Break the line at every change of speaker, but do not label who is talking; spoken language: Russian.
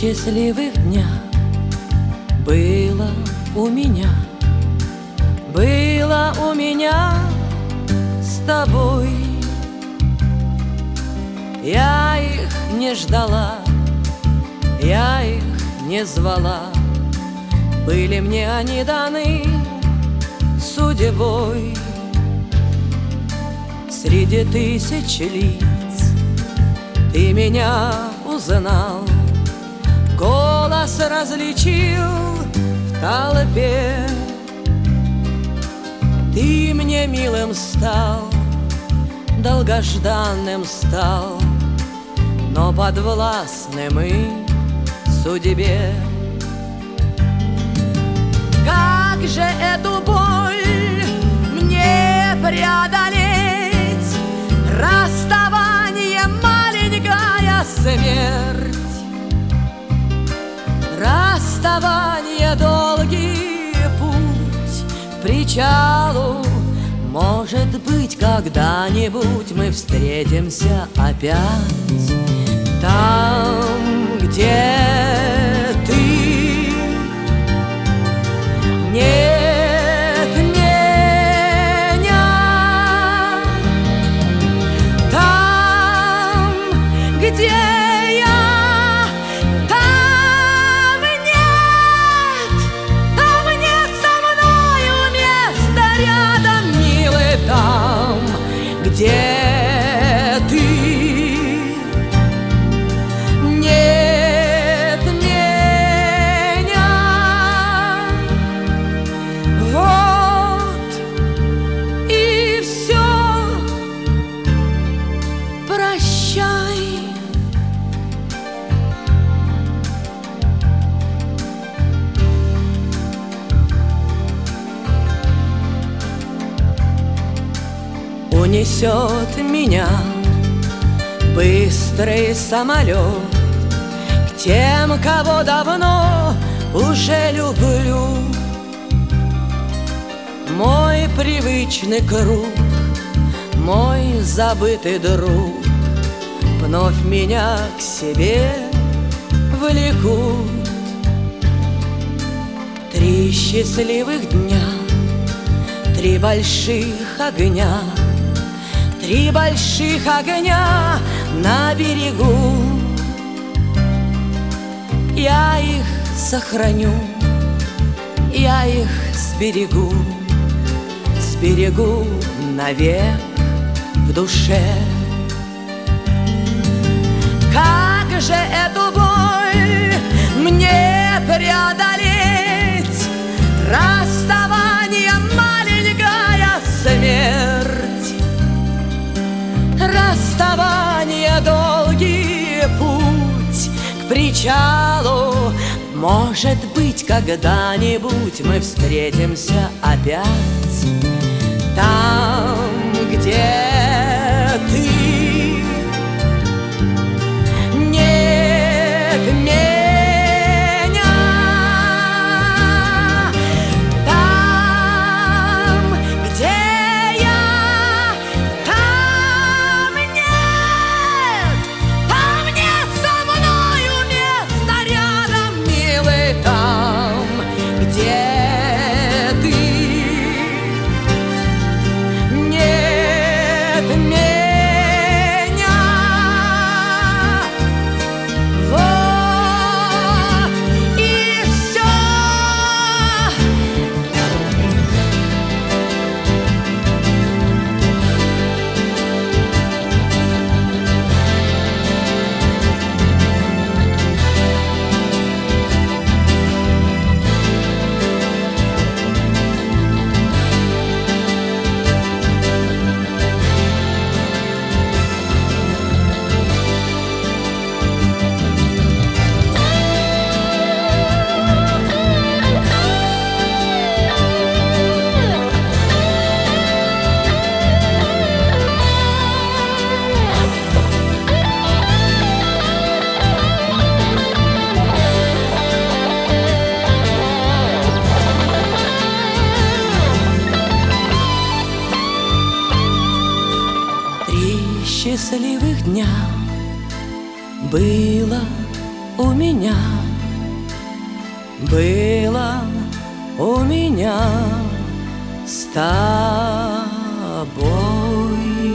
счастливых дня было у меня с тобой. Я их не ждала, я их не звала, были мне они даны судьбой. Среди тысяч лиц ты меня узнал, голос различил в толпе. Ты мне милым стал, долгожданным стал, но подвластным и судьбе. Как же эту боль мне преодолеть? Расставание, маленькая смерть, расставание, долгий путь к причалу. Может быть, когда-нибудь мы встретимся опять там, где ты. Нет меня там, где я. Там нет со мною места рядом, милый, там, где ты. Нет меня. Вот и все. Прощай. Унесет меня быстрый самолет к тем, кого давно уже люблю. Мой привычный круг, мой забытый друг вновь меня к себе влекут. 3 счастливых дня, 3 больших огня, 3 больших огня на берегу. Я их сохраню, я их сберегу, сберегу навек в душе. Как же эту боль мне преодолеть? Расставание, маленькая смерть, расставание, долгий путь к причалу. Может быть, когда-нибудь мы встретимся опять там, где ты. Нет меня там, где я. Там нет со мною места рядом, милый, там, где ты. Нет меня. Вот и все. Счастливых дня было у меня, было у меня с тобой.